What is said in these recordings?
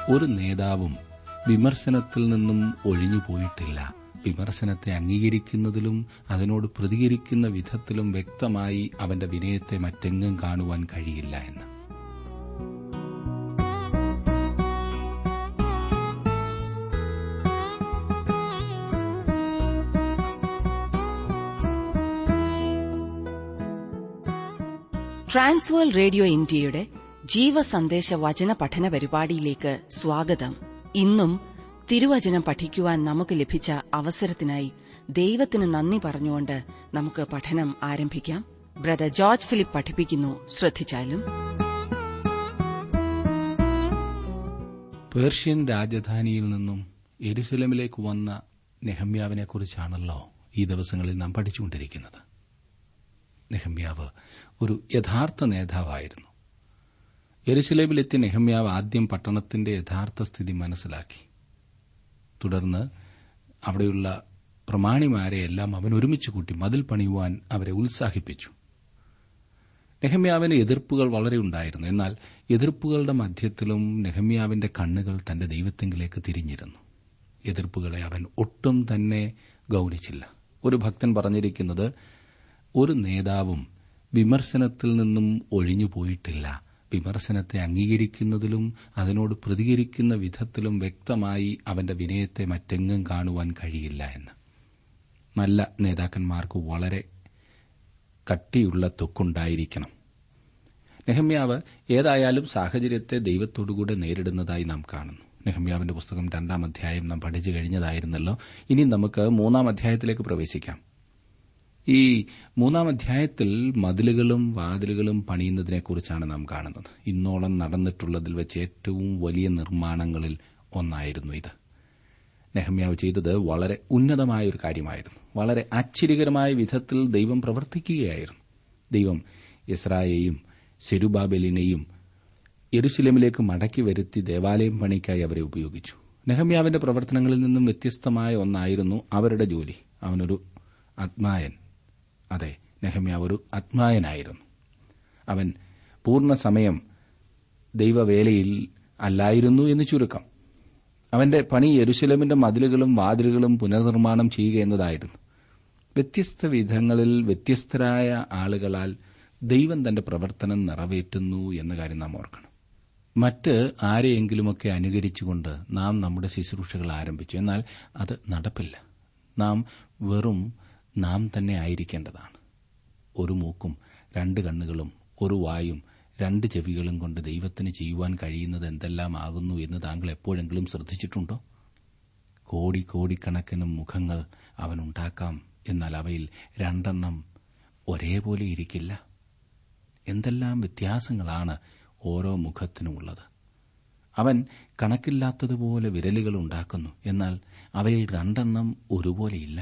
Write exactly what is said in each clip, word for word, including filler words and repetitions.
ഒരു നേതാവും വിമർശനത്തിൽ നിന്നും ഒഴിഞ്ഞുപോയിട്ടില്ല. വിമർശനത്തെ അംഗീകരിക്കുന്നതിലും അതിനോട് പ്രതികരിക്കുന്ന വിധത്തിലും വ്യക്തമായി അവന്റെ വിനയത്തെ മറ്റെങ്ങും കാണുവാൻ കഴിയില്ല എന്ന്. ട്രാൻസ്വേൾ റേഡിയോ ഇന്ത്യയുടെ ജീവസന്ദേശ വചന പഠന പരിപാടിയിലേക്ക് സ്വാഗതം. ഇന്നും തിരുവചനം പഠിക്കുവാൻ നമുക്ക് ലഭിച്ച അവസരത്തിനായി ദൈവത്തിന് നന്ദി പറഞ്ഞുകൊണ്ട് നമുക്ക് പഠനം ആരംഭിക്കാം. ബ്രദർ ജോർജ് ഫിലിപ്പ് പഠിപ്പിക്കുന്നു. ശ്രദ്ധിച്ചാലും. പേർഷ്യൻ രാജധാനിയിൽ നിന്നും യെരുശലേമിലേക്ക് വന്ന നെഹമ്യാവിനെക്കുറിച്ചാണല്ലോ ഈ ദിവസങ്ങളിൽ നാം പഠിച്ചുകൊണ്ടിരിക്കുന്നത്. നെഹമ്യാവ് ഒരു യഥാർത്ഥ നേതാവായിരുന്നു. യെരുശലേമിലെത്തിയ നെഹമ്യാവ് ആദ്യം പട്ടണത്തിന്റെ യഥാർത്ഥ സ്ഥിതി മനസ്സിലാക്കി. തുടർന്ന് അവിടെയുള്ള പ്രമാണിമാരെയെല്ലാം അവൻ ഒരുമിച്ച് കൂട്ടി മതിൽ പണിയുവാൻ അവരെ ഉത്സാഹിപ്പിച്ചു. നെഹമ്യാവിന് എതിർപ്പുകൾ വളരെ ഉണ്ടായിരുന്നു. എന്നാൽ എതിർപ്പുകളുടെ മധ്യത്തിലും നെഹമ്യാവിന്റെ കണ്ണുകൾ തന്റെ ദൈവത്തെങ്കിലേക്ക് തിരിഞ്ഞിരുന്നു. എതിർപ്പുകളെ അവൻ ഒട്ടും തന്നെ ഗൌനിച്ചില്ല. ഒരു ഭക്തൻ പറഞ്ഞിരിക്കുന്നത്, ഒരു നേതാവും വിമർശനത്തിൽ നിന്നും ഒഴിഞ്ഞുപോയിട്ടില്ല. വിമർശനത്തെ അംഗീകരിക്കുന്നതിലും അതിനോട് പ്രതികരിക്കുന്ന വിധത്തിലും വ്യക്തമായി അവന്റെ വിനയത്തെ മറ്റെങ്ങും കാണുവാൻ കഴിയില്ല എന്ന്. നല്ല നേതാക്കന്മാർക്ക് വളരെ കട്ടിയുള്ള ത്വക്കുണ്ടായിരിക്കണം. നെഹമ്യാവ് ഏതായാലും സാഹചര്യത്തെ ദൈവത്തോടുകൂടെ നേരിടുന്നതായി നാം കാണുന്നു. നെഹമ്യാവിന്റെ പുസ്തകം രണ്ടാം അധ്യായം നാം പഠിച്ചു കഴിഞ്ഞതായിരുന്നല്ലോ. ഇനി നമുക്ക് മൂന്നാം അധ്യായത്തിലേക്ക് പ്രവേശിക്കാം. ഈ മൂന്നാം അധ്യായത്തിൽ മതിലുകളും വാതിലുകളും പണിയുന്നതിനെക്കുറിച്ചാണ് നാം കാണുന്നത്. ഇന്നോളം നടന്നിട്ടുള്ളതിൽ വെച്ച് ഏറ്റവും വലിയ നിർമ്മാണങ്ങളിൽ ഒന്നായിരുന്നു ഇത്. നെഹമ്യാവ് ചെയ്തത് വളരെ ഉന്നതമായ ഒരു കാര്യമായിരുന്നു. വളരെ ആശ്ചര്യകരമായ വിധത്തിൽ ദൈവം പ്രവർത്തിക്കുകയായിരുന്നു. ദൈവം യെസ്രായെയും സെരുബാബേലിനെയും യെരുശലേമിലേക്ക് മടക്കി വരുത്തി ദേവാലയം പണിക്കായി അവരെ ഉപയോഗിച്ചു. നെഹമ്യാവിന്റെ പ്രവർത്തനങ്ങളിൽ നിന്നും വ്യത്യസ്തമായ ഒന്നായിരുന്നു അവരുടെ ജോലി. അവനൊരു ആത്മായൻ. അതെ, നെഹമ്യാവ് ഒരു ആത്മായനായിരുന്നു. അവൻ പൂർണ്ണസമയം ദൈവവേലയിൽ അല്ലായിരുന്നു എന്ന് ചുരുക്കം. അവന്റെ പണി യെരുശലേമിന്റെ മതിലുകളും വാതിലുകളും പുനർനിർമ്മാണം ചെയ്യുക എന്നതായിരുന്നു. വ്യത്യസ്ത വിധങ്ങളിൽ വ്യത്യസ്തരായ ആളുകളാൽ ദൈവം തന്റെ പ്രവർത്തനം നിറവേറ്റുന്നു എന്ന കാര്യം നാം ഓർക്കണം. മറ്റ് ആരെയെങ്കിലുമൊക്കെ അനുകരിച്ചുകൊണ്ട് നാം നമ്മുടെ ശുശ്രൂഷകൾ ആരംഭിച്ചു. എന്നാൽ അത് നടപ്പില്ല. നാം വെറും നാം തന്നെ ആയിരിക്കേണ്ടതാണ്. ഒരു മൂക്കും രണ്ട് കണ്ണുകളും ഒരു വായും രണ്ട് ചെവികളും കൊണ്ട് ദൈവത്തിന് ചെയ്യുവാൻ കഴിയുന്നത് എന്തെല്ലാമാകുന്നു എന്ന് താങ്കൾ എപ്പോഴെങ്കിലും ശ്രദ്ധിച്ചിട്ടുണ്ടോ? കോടി കോടിക്കണക്കിന് മുഖങ്ങൾ അവനുണ്ടാക്കാം. എന്നാൽ അവയിൽ രണ്ടെണ്ണം ഒരേപോലെ ഇരിക്കില്ല. എന്തെല്ലാം വ്യത്യാസങ്ങളാണ് ഓരോ മുഖത്തിനുമുള്ളത്. അവൻ കണക്കില്ലാത്തതുപോലെ വിരലുകൾ ഉണ്ടാക്കുന്നു. എന്നാൽ അവയിൽ രണ്ടെണ്ണം ഒരുപോലെയില്ല.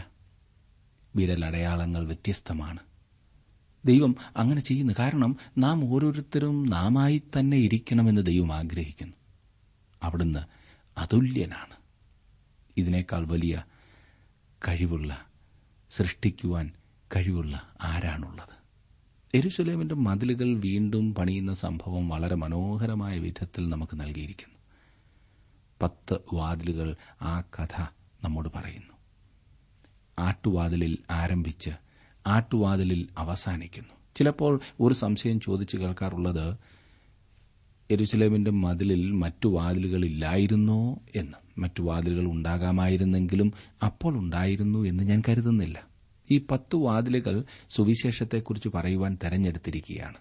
വിരലടയാളങ്ങൾ വ്യത്യസ്തമാണ്. ദൈവം അങ്ങനെ ചെയ്യുന്നു. കാരണം നാം ഓരോരുത്തരും നാമായി തന്നെ ഇരിക്കണമെന്ന് ദൈവം ആഗ്രഹിക്കുന്നു. അവിടുന്ന് അതുല്യനാണ്. ഇതിനേക്കാൾ വലിയ കഴിവുള്ള, സൃഷ്ടിക്കുവാൻ കഴിവുള്ള ആരാണുള്ളത്? യെരുശലേമിന്റെ മതിലുകൾ വീണ്ടും പണിയുന്ന സംഭവം വളരെ മനോഹരമായ വിധത്തിൽ നമുക്ക് നൽകിയിരിക്കുന്നു. പത്ത് വാതിലുകൾ ആ കഥ നമ്മോട് പറയുന്നു. ആട്ടുവാതിലിൽ ആരംഭിച്ച് ആട്ടുവാതിലിൽ അവസാനിക്കുന്നു. ചിലപ്പോൾ ഒരു സംശയം ചോദിച്ചു കേൾക്കാറുള്ളത്, യെരുശലേമിന്റെ മതിലിൽ മറ്റു വാതിലുകളില്ലായിരുന്നോ എന്ന്. മറ്റു വാതിലുകൾ ഉണ്ടാകാമായിരുന്നെങ്കിലും അപ്പോൾ ഉണ്ടായിരുന്നു എന്ന് ഞാൻ കരുതുന്നില്ല. ഈ പത്തു വാതിലുകൾ സുവിശേഷത്തെക്കുറിച്ച് പറയുവാൻ തെരഞ്ഞെടുത്തിരിക്കുകയാണ്.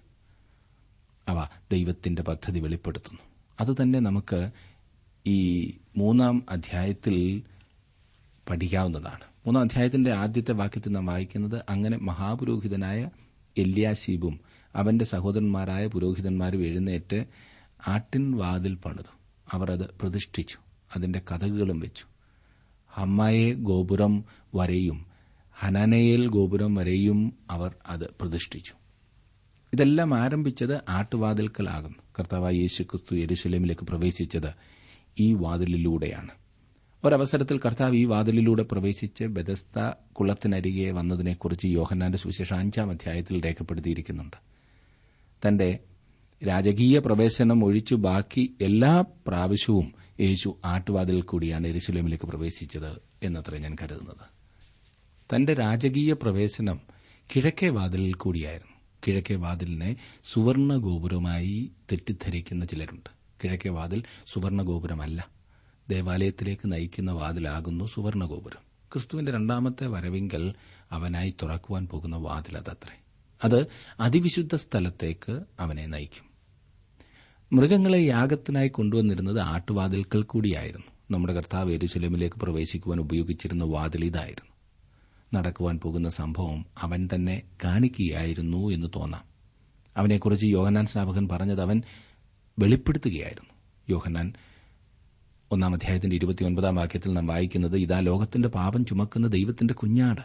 അവ ദൈവത്തിന്റെ പദ്ധതി വെളിപ്പെടുത്തുന്നു. അതുതന്നെ നമുക്ക് ഈ മൂന്നാം അധ്യായത്തിൽ പഠിക്കാവുന്നതാണ്. മൂന്നാം അധ്യായത്തിന്റെ ആദ്യത്തെ വാക്യത്തിൽ നാം വായിക്കുന്നത്, അങ്ങനെ മഹാപുരോഹിതനായ എല്യാശീബും അവന്റെ സഹോദരന്മാരായ പുരോഹിതന്മാരും എഴുന്നേറ്റ് ആട്ടിൻ വാതിൽ പണിതു. അവർ അത് പ്രതിഷ്ഠിച്ചു, അതിന്റെ കതകുകളും വെച്ചു. ഹമ്മായെ ഗോപുരം വരെയും ഹനാനയേൽ ഗോപുരം വരെയും അവർ അത് പ്രതിഷ്ഠിച്ചു. ഇതെല്ലാം ആരംഭിച്ചത് ആട്ടുവാതിൽക്കലാകുന്നു. കർത്താവായ യേശുക്രിസ്തു യെരുശലേമിലേക്ക് പ്രവേശിച്ചത് ഈ വാതിലിലൂടെയാണ്. ഒരവസരത്തിൽ കർത്താവ് ഈ വാതിലിലൂടെ പ്രവേശിച്ച് ബെഥസ്ദ കുളത്തിനരികെ വന്നതിനെക്കുറിച്ച് യോഹന്നാന്റെ സുവിശേഷം അഞ്ചാം അധ്യായത്തിൽ രേഖപ്പെടുത്തിയിരിക്കുന്നുണ്ട്. തന്റെ രാജകീയ പ്രവേശനം ഒഴിച്ചു ബാക്കി എല്ലാ പ്രാവശ്യവും യേശു ആട്ടുവാതിൽ കൂടിയാണ് യെരൂശലേമിലേക്ക് പ്രവേശിച്ചത് എന്നത്രേ ഞാൻ കരുതുന്നത്. തന്റെ രാജകീയ പ്രവേശനം കിഴക്കേ വാതിലിൽ കൂടിയായിരുന്നു. കിഴക്കേ വാതിലിനെ സുവർണ ഗോപുരമായി തെറ്റിദ്ധരിക്കുന്ന ചിലരുണ്ട്. കിഴക്കേ വാതിൽ സുവർണ ഗോപുരമല്ല. ദേവാലയത്തിലേക്ക് നയിക്കുന്ന വാതിലാകുന്നു സുവർണ ഗോപുരം. ക്രിസ്തുവിന്റെ രണ്ടാമത്തെ വരവിങ്കൽ അവനായി തുറക്കുവാൻ പോകുന്ന വാതിൽ അതത്രേ. അത് അതിവിശുദ്ധ സ്ഥലത്തേക്ക് അവനെ നയിക്കും. മൃഗങ്ങളെ യാഗത്തിനായി കൊണ്ടുവന്നിരുന്നത് ആട്ടുവാതിൽക്കൽ കൂടിയായിരുന്നു. നമ്മുടെ കർത്താവ് യെരൂശലേമിലേക്ക് പ്രവേശിക്കുവാൻ ഉപയോഗിച്ചിരുന്ന വാതിൽ ഇതായിരുന്നു. നടക്കുവാൻ പോകുന്ന സംഭവം അവൻ തന്നെ കാണിക്കുകയായിരുന്നു എന്ന് തോന്നാം. അവനെക്കുറിച്ച് യോഹന്നാൻ സ്നാപകൻ പറഞ്ഞത് അവൻ വെളിപ്പെടുത്തുകയായിരുന്നു. യോഹന്നാൻ ഒന്നാം അധ്യായത്തിന്റെ ഇരുപത്തിയൊൻപതാം വാക്യത്തിൽ നാം വായിക്കുന്നത്, ഇതാ ലോകത്തിന്റെ പാപം ചുമക്കുന്ന ദൈവത്തിന്റെ കുഞ്ഞാട്.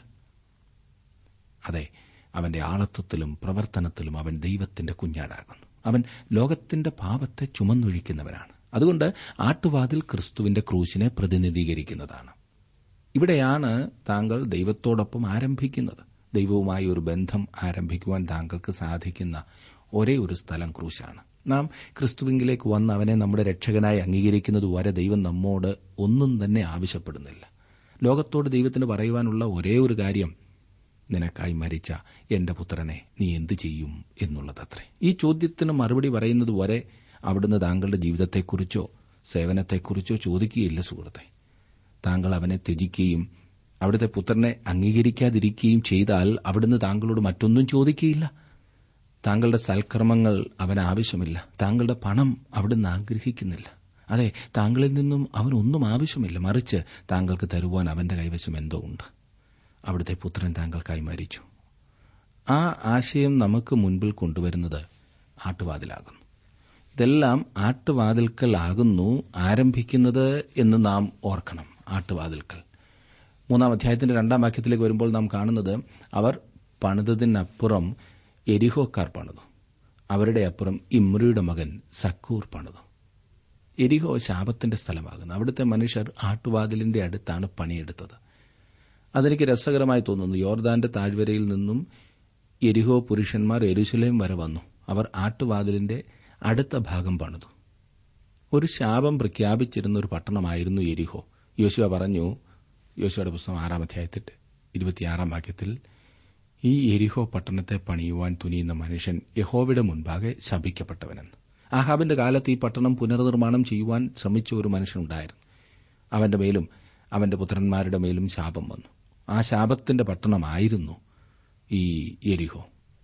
അതെ, അവന്റെ ആളത്വത്തിലും പ്രവർത്തനത്തിലും അവൻ ദൈവത്തിന്റെ കുഞ്ഞാടാകുന്നു. അവൻ ലോകത്തിന്റെ പാപത്തെ ചുമന്നൊഴിക്കുന്നവനാണ്. അതുകൊണ്ട് ആട്ടുവാതിൽ ക്രിസ്തുവിന്റെ ക്രൂശിനെ പ്രതിനിധീകരിക്കുന്നതാണ്. ഇവിടെയാണ് താങ്കൾ ദൈവത്തോടൊപ്പം ആരംഭിക്കുന്നത്. ദൈവവുമായി ഒരു ബന്ധം ആരംഭിക്കുവാൻ താങ്കൾക്ക് സാധിക്കുന്ന ഒരേ ഒരു സ്ഥലം ക്രൂശാണ്. നാം ക്രിസ്തുവിങ്കിലേക്ക് വന്ന് അവനെ നമ്മുടെ രക്ഷകനായി അംഗീകരിക്കുന്നതുവരെ ദൈവം നമ്മോട് ഒന്നും തന്നെ ആവശ്യപ്പെടുന്നില്ല. ലോകത്തോട് ദൈവത്തിന് പറയുവാനുള്ള ഒരേ ഒരു കാര്യം, നിനക്കായി മരിച്ച എന്റെ പുത്രനെ നീ എന്തു ചെയ്യും എന്നുള്ളതത്രേ. ഈ ചോദ്യത്തിന് മറുപടി പറയുന്നതുവരെ അവിടുന്ന് താങ്കളുടെ ജീവിതത്തെക്കുറിച്ചോ സേവനത്തെക്കുറിച്ചോ ചോദിക്കുകയില്ല സുഹൃത്തെ. താങ്കൾ അവനെ ത്യജിക്കുകയും അവിടുത്തെ പുത്രനെ അംഗീകരിക്കാതിരിക്കുകയും ചെയ്താൽ അവിടുന്ന് താങ്കളോട് മറ്റൊന്നും ചോദിക്കുകയില്ല. താങ്കളുടെ സൽക്കർമ്മങ്ങൾ അവന് ആവശ്യമില്ല. താങ്കളുടെ പണം അവിടുന്ന് ആഗ്രഹിക്കുന്നില്ല. അതെ, താങ്കളിൽ നിന്നും അവനൊന്നും ആവശ്യമില്ല. മറിച്ച് താങ്കൾക്ക് തരുവാൻ അവന്റെ കൈവശം എന്തോ ഉണ്ട്. അവിടുത്തെ പുത്രൻ താങ്കൾക്കായി മരിച്ചു. ആ ആശയം നമുക്ക് മുൻപിൽ കൊണ്ടുവരുന്നത് ആട്ടുവാതിലാകുന്നു. ഇതെല്ലാം ആട്ടുവാതിൽക്കലാകുന്നു ആരംഭിക്കുന്നത് എന്ന് നാം ഓർക്കണം. ആട്ടുവാതിൽക്കൽ മൂന്നാം അധ്യായത്തിന്റെ രണ്ടാം വാക്യത്തിലേക്ക് വരുമ്പോൾ നാം കാണുന്നത്, അവർ പണിതതിനപ്പുറം എരിഹോക്കാർ പണിതു, അവരുടെ അപ്പുറം ഇമ്രിയുടെ മകൻ സക്കൂർ പണിതു. എരിഹോ ശാപത്തിന്റെ സ്ഥലമാകുന്നു. അവിടുത്തെ മനുഷ്യർ ആട്ടുവാതിലിന്റെ അടുത്താണ് പണിയെടുത്തത്. അതെനിക്ക് രസകരമായി തോന്നുന്നു. യോർദാന്റെ താഴ്വരയിൽ നിന്നും എരിഹോ പുരുഷന്മാർ യെരൂശലേം വരെ വന്നു. അവർ ആട്ടുവാതിലിന്റെ അടുത്ത ഭാഗം പണിതു. ഒരു ശാപം പ്രഖ്യാപിച്ചിരുന്ന ഒരു പട്ടണമായിരുന്നു എരിഹോ. യോശുവ പറഞ്ഞു, യോശുവയുടെ പുസ്തകം ആറാം അധ്യായത്തിന്റെ ഇരുപത്തിയാറാം വാക്യത്തിൽ, ഈ എരിഹോ പട്ടണത്തെ പണിയുവാൻ തുനിയുന്ന മനുഷ്യൻ യഹോവയുടെ മുൻപാകെ ശപിക്കപ്പെട്ടവനെന്ന്. ആഹാബിന്റെ കാലത്ത് ഈ പട്ടണം പുനർനിർമ്മാണം ചെയ്യുവാൻ ശ്രമിച്ച ഒരു മനുഷ്യനുണ്ടായിരുന്നു. അവന്റെ മേലും അവന്റെ പുത്രന്മാരുടെ മേലും ശാപം വന്നു. ആ ശാപത്തിന്റെ പട്ടണമായിരുന്നു ഈ എരിഹോ.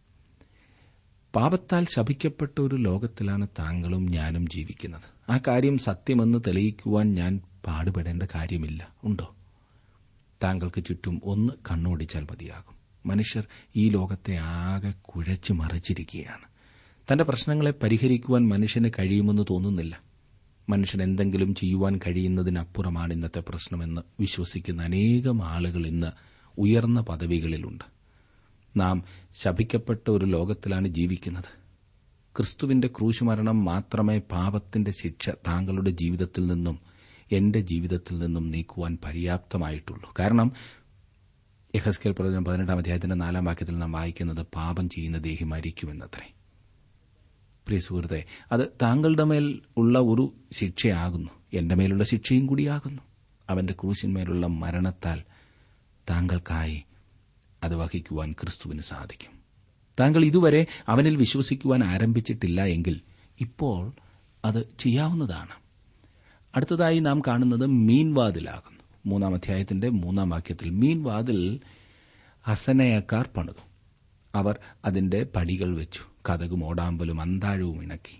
പാപത്താൽ ശപിക്കപ്പെട്ട ഒരു ലോകത്തിലാണ് താങ്കളും ഞാനും ജീവിക്കുന്നത്. ആ കാര്യം സത്യമെന്ന് തെളിയിക്കുവാൻ ഞാൻ പാടുപെടേണ്ട കാര്യമില്ല. ഉണ്ടോ? താങ്കൾക്ക് ചുറ്റും ഒന്ന് കണ്ണോടിച്ചാൽ മതിയാകും. മനുഷ്യർ ഈ ലോകത്തെ ആകെ കുഴച്ചു മറിച്ചിരിക്കുകയാണ്. തന്റെ പ്രശ്നങ്ങളെ പരിഹരിക്കുവാൻ മനുഷ്യന് കഴിയുമെന്ന് തോന്നുന്നില്ല. മനുഷ്യൻ എന്തെങ്കിലും ചെയ്യുവാൻ കഴിയുന്നതിനപ്പുറമാണ് ഇന്നത്തെ പ്രശ്നമെന്ന് വിശ്വസിക്കുന്ന അനേകം ആളുകൾ ഇന്ന് ഉയർന്ന പദവികളിലുണ്ട്. നാം ശപിക്കപ്പെട്ട ഒരു ലോകത്തിലാണ് ജീവിക്കുന്നത്. ക്രിസ്തുവിന്റെ ക്രൂശുമരണം മാത്രമേ പാപത്തിന്റെ ശിക്ഷ താങ്കളുടെ ജീവിതത്തിൽ നിന്നും എന്റെ ജീവിതത്തിൽ നിന്നും നീക്കുവാൻ പര്യാപ്തമായിട്ടുള്ളൂ. കാരണം യെഹെസ്കേൽ പ്രവചനം പതിനെട്ടാം അധ്യായത്തിന്റെ നാലാം വാക്യത്തിൽ നാം വായിക്കുന്നത്, പാപം ചെയ്യുന്ന ദേഹി മരിക്കുമെന്നത്രേ. പ്രിയ സുഹൃത്തെ, അത് താങ്കളുടെ മേൽ ഉള്ള ഒരു ശിക്ഷയാകുന്നു, എന്റെ മേലുള്ള ശിക്ഷയും കൂടിയാകുന്നു. അവന്റെ ക്രൂശിന്മേലുള്ള മരണത്താൽ താങ്കൾക്കായി അത് വഹിക്കുവാൻ ക്രിസ്തുവിന് സാധിക്കും. താങ്കൾ ഇതുവരെ അവനിൽ വിശ്വസിക്കുവാൻ ആരംഭിച്ചിട്ടില്ല എങ്കിൽ ഇപ്പോൾ അത് ചെയ്യാവുന്നതാണ്. അടുത്തതായി നാം കാണുന്നത് മീൻവാതിലാകുന്നു. മൂന്നാം അധ്യായത്തിന്റെ മൂന്നാം വാക്യത്തിൽ, മീൻവാതിൽ ഹസനയക്കാർ പണിതു. അവർ അതിന്റെ പടികൾ വെച്ചു, കതകും ഓടാമ്പലും അന്താഴവും ഇണക്കി.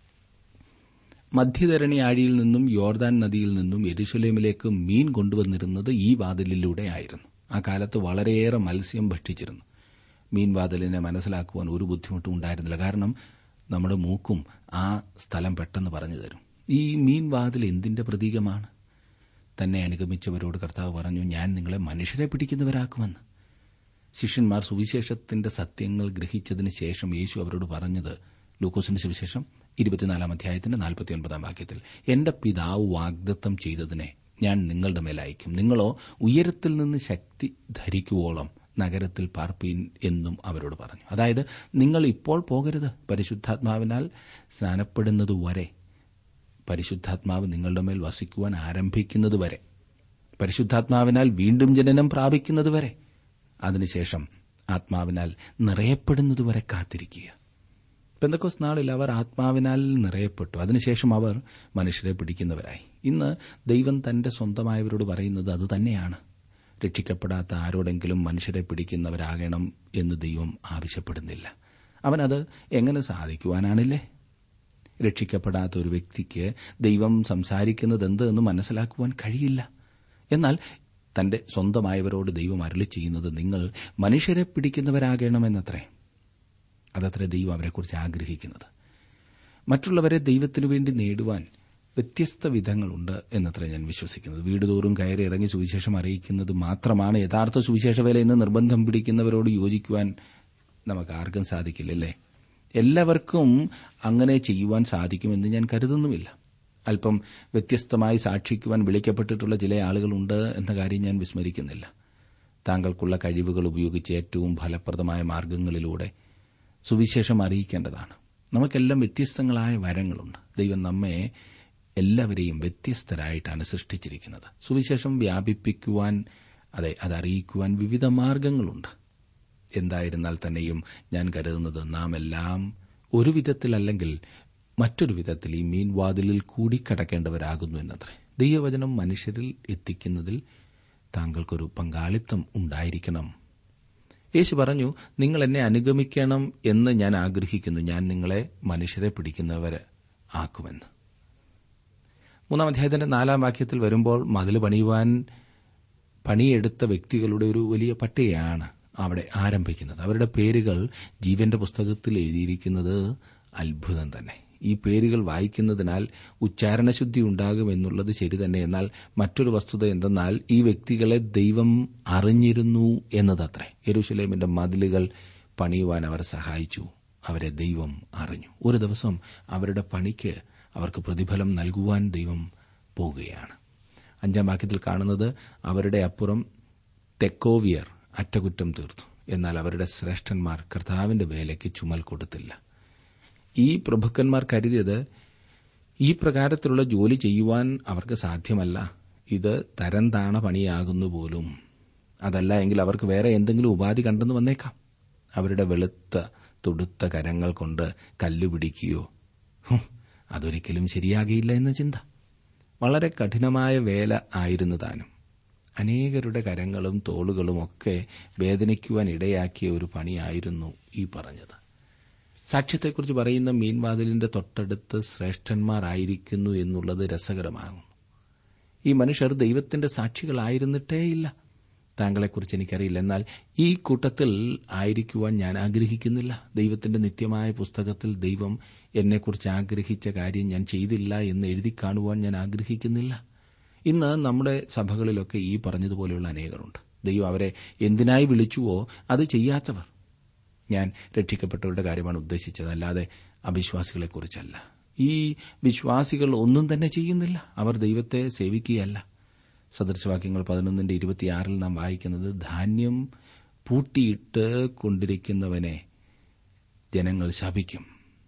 മധ്യധരണി ആഴിയിൽ നിന്നും യോർദാൻ നദിയിൽ നിന്നും യെരൂശലേമിലേക്ക് മീൻ കൊണ്ടുവന്നിരുന്നത് ഈ വാതിലിലൂടെയായിരുന്നു. ആ കാലത്ത് വളരെയേറെ മത്സ്യം ഭക്ഷിച്ചിരുന്നു. മീൻവാതിലിനെ മനസ്സിലാക്കുവാൻ ഒരു ബുദ്ധിമുട്ടും ഉണ്ടായിരുന്നില്ല. കാരണം നമ്മുടെ മൂക്കും ആ സ്ഥലം പെട്ടെന്ന് പറഞ്ഞു തരും. ഈ മീൻവാതിൽ എന്തിന്റെ പ്രതീകമാണ്? തന്നെ അനുഗമിച്ചവരോട് കർത്താവ് പറഞ്ഞു, ഞാൻ നിങ്ങളെ മനുഷ്യരെ പിടിക്കുന്നവരാക്കുമെന്ന്. ശിഷ്യന്മാർ സുവിശേഷത്തിന്റെ സത്യങ്ങൾ ഗ്രഹിച്ചതിന് ശേഷം യേശു അവരോട് പറഞ്ഞത് ലൂക്കോസിന്റെ സുവിശേഷം ഇരുപത്തിനാലാം അധ്യായത്തിന്റെ നാൽപ്പത്തിയൊൻപതാം വാക്യത്തിൽ, എന്റെ പിതാവ് വാഗ്ദത്തം ചെയ്തതിനെ ഞാൻ നിങ്ങളുടെ മേലയക്കും. നിങ്ങളോ ഉയരത്തിൽ നിന്ന് ശക്തി ധരിക്കുവോളം നഗരത്തിൽ പാർപ്പീൻ എന്നും അവരോട് പറഞ്ഞു. അതായത്, നിങ്ങൾ ഇപ്പോൾ പോകരുത്, പരിശുദ്ധാത്മാവിനാൽ സ്നാനപ്പെടുന്നതുവരെ പരിശുദ്ധാത്മാവ് നിങ്ങളുടെ മേൽ വസിക്കുവാൻ ആരംഭിക്കുന്നതുവരെ, പരിശുദ്ധാത്മാവിനാൽ വീണ്ടും ജനനം പ്രാപിക്കുന്നതുവരെ, അതിനുശേഷം ആത്മാവിനാൽ നിറയപ്പെടുന്നതുവരെ കാത്തിരിക്കുക. പെന്തക്കോസ്ത് നാളിൽ അവർ ആത്മാവിനാൽ നിറയപ്പെട്ടു. അതിനുശേഷം അവർ മനുഷ്യരെ പിടിക്കുന്നവരായി. ഇന്ന് ദൈവം തന്റെ സ്വന്തമായവരോട് പറയുന്നത് അതുതന്നെയാണ്. രക്ഷിക്കപ്പെടാത്ത ആരോടെങ്കിലും മനുഷ്യരെ പിടിക്കുന്നവരാകണം എന്ന് ദൈവം ആവശ്യപ്പെടുന്നില്ല. അവനത് എങ്ങനെ സാധിക്കുവാനാണില്ലേ? രക്ഷിക്കപ്പെടാത്ത ഒരു വ്യക്തിക്ക് ദൈവം സംസാരിക്കുന്നത് എന്ത് എന്ന് മനസ്സിലാക്കുവാൻ കഴിയില്ല. എന്നാൽ തന്റെ സ്വന്തമായവരോട് ദൈവം അരുളി ചെയ്യുന്നത് നിങ്ങൾ മനുഷ്യരെ പിടിക്കുന്നവരാകണമെന്നത്രേ. അതത്രേ ദൈവം അവരെക്കുറിച്ച് ആഗ്രഹിക്കുന്നത്. മറ്റുള്ളവരെ ദൈവത്തിനു വേണ്ടി നേടുവാൻ വ്യത്യസ്ത വിധങ്ങളുണ്ട് എന്നത്രേ ഞാൻ വിശ്വസിക്കുന്നത്. വീടുതോറും കയറി ഇറങ്ങി സുവിശേഷം അറിയിക്കുന്നത് മാത്രമാണ് യഥാർത്ഥ സുവിശേഷ വേല എന്ന് നിർബന്ധം പിടിക്കുന്നവരോട് യോജിക്കുവാൻ നമുക്ക് ആർക്കും സാധിക്കില്ലല്ലേ? എല്ലാവർക്കും അങ്ങനെ ചെയ്യുവാൻ സാധിക്കുമെന്ന് ഞാൻ കരുതുന്നുമില്ല. അല്പം വ്യത്യസ്തമായി സാക്ഷിക്കുവാൻ വിളിക്കപ്പെട്ടിട്ടുള്ള ചില ആളുകളുണ്ട് എന്ന കാര്യം ഞാൻ വിസ്മരിക്കുന്നില്ല. താങ്കൾക്കുള്ള കഴിവുകൾ ഉപയോഗിച്ച് ഏറ്റവും ഫലപ്രദമായ മാർഗ്ഗങ്ങളിലൂടെ സുവിശേഷം അറിയിക്കേണ്ടതാണ്. നമുക്കെല്ലാം വ്യത്യസ്തങ്ങളായ വരങ്ങളുണ്ട്. ദൈവം നമ്മെ എല്ലാവരെയും വ്യത്യസ്തരായിട്ടാണ് സൃഷ്ടിച്ചിരിക്കുന്നത്. സുവിശേഷം വ്യാപിപ്പിക്കുവാൻ, അതെ, അതറിയിക്കുവാൻ വിവിധ മാർഗ്ഗങ്ങളുണ്ട്. എന്തായിരുന്നാൽ തന്നെയും ഞാൻ കരുതുന്നത് നാം എല്ലാം ഒരു വിധത്തിലല്ലെങ്കിൽ മറ്റൊരു വിധത്തിൽ ഈ മീൻവാതിലിൽ കൂടി കടക്കേണ്ടവരാകുന്നു എന്നത്രേ. ദൈവവചനം മനുഷ്യരിൽ എത്തിക്കുന്നതിൽ താങ്കൾക്കൊരു പങ്കാളിത്തം ഉണ്ടായിരിക്കണം. യേശു പറഞ്ഞു, നിങ്ങൾ എന്നെ അനുഗമിക്കണം എന്ന് ഞാൻ ആഗ്രഹിക്കുന്നു, ഞാൻ നിങ്ങളെ മനുഷ്യരെ പിടിക്കുന്നവർ ആക്കുമെന്ന്. മൂന്നാം അധ്യായത്തിന്റെ നാലാം വാക്യത്തിൽ വരുമ്പോൾ മതിൽ പണിയുവാൻ പണിയെടുത്ത വ്യക്തികളുടെ ഒരു വലിയ പട്ടികയാണ് അവിടെ ആരംഭിക്കുന്നത്. അവരുടെ പേരുകൾ ജീവന്റെ പുസ്തകത്തിൽ എഴുതിയിരിക്കുന്നത് അത്ഭുതം തന്നെ. ഈ പേരുകൾ വായിക്കുന്നതിനാൽ ഉച്ചാരണശുദ്ധി ഉണ്ടാകുമെന്നുള്ളത് ശരി തന്നെ. എന്നാൽ മറ്റൊരു വസ്തുത എന്തെന്നാൽ ഈ വ്യക്തികളെ ദൈവം അറിഞ്ഞിരുന്നു എന്നതത്രേ. യെരൂശലേമിന്റെ മതിലുകൾ പണിയുവാൻ അവർ സഹായിച്ചു. അവരെ ദൈവം അറിഞ്ഞു. ഒരു ദിവസം അവരുടെ പണിക്ക് അവർക്ക് പ്രതിഫലം നൽകുവാൻ ദൈവം പോകുകയാണ്. അഞ്ചാം വാക്യത്തിൽ കാണുന്നത്, അവരുടെ അപ്പുറം തെക്കോവിയർ അറ്റകുറ്റം തീർത്തു, എന്നാൽ അവരുടെ ശ്രേഷ്ഠന്മാർ കർത്താവിന്റെ വേലയ്ക്ക് ചുമൽ കൊടുത്തില്ല. ഈ പ്രഭുക്കന്മാർ കരുതിയത് ഈ പ്രകാരത്തിലുള്ള ജോലി ചെയ്യുവാൻ അവർക്ക് സാധ്യമല്ല, ഇത് തരം താണ പണിയാകുന്നു പോലും. അതല്ല എങ്കിൽ അവർക്ക് വേറെ എന്തെങ്കിലും ഉപാധി കണ്ടെന്ന് വന്നേക്കാം. അവരുടെ വെളുത്ത തുടുത്ത കരങ്ങൾ കൊണ്ട് കല്ലുപിടിക്കുകയോ, അതൊരിക്കലും ശരിയാകില്ല എന്ന ചിന്ത. വളരെ കഠിനമായ വേല ആയിരുന്നു താനും. അനേകരുടെ കരങ്ങളും തോളുകളും ഒക്കെ വേദനിക്കുവാൻ ഇടയാക്കിയ ഒരു പണിയായിരുന്നു ഈ പറഞ്ഞത്. സാക്ഷ്യത്തെക്കുറിച്ച് പറയുന്ന മീൻവാതിലിന്റെ തൊട്ടടുത്ത് ശ്രേഷ്ഠന്മാരായിരിക്കുന്നു എന്നുള്ളത് രസകരമാകും. ഈ മനുഷ്യർ ദൈവത്തിന്റെ സാക്ഷികളായിരുന്നിട്ടേയില്ല. താങ്കളെക്കുറിച്ച് എനിക്കറിയില്ല, എന്നാൽ ഈ കൂട്ടത്തിൽ ആയിരിക്കുവാൻ ഞാൻ ആഗ്രഹിക്കുന്നില്ല. ദൈവത്തിന്റെ നിത്യമായ പുസ്തകത്തിൽ ദൈവം എന്നെക്കുറിച്ച് ആഗ്രഹിച്ച കാര്യം ഞാൻ ചെയ്തില്ല എന്ന് എഴുതി കാണുവാൻ ഞാൻ ആഗ്രഹിക്കുന്നില്ല. ഇന്ന് നമ്മുടെ സഭകളിലൊക്കെ ഈ പറഞ്ഞതുപോലെയുള്ള അനേകരുണ്ട്. ദൈവം അവരെ എന്തിനായി വിളിച്ചുവോ അത് ചെയ്യാത്തവർ. ഞാൻ രക്ഷിക്കപ്പെട്ടവരുടെ കാര്യമാണ് ഉദ്ദേശിച്ചത്, അല്ലാതെ അവിശ്വാസികളെക്കുറിച്ചല്ല. ഈ വിശ്വാസികൾ ഒന്നും തന്നെ ചെയ്യുന്നില്ല. അവർ ദൈവത്തെ സേവിക്കുകയല്ല. സദൃശവാക്യങ്ങൾ പതിനൊന്നിന്റെ ഇരുപത്തിയാറിൽ നാം വായിക്കുന്നത്, ധാന്യം പൂട്ടിയിട്ട് കൊണ്ടിരിക്കുന്നവനെ ജനങ്ങൾ ശപിക്കും.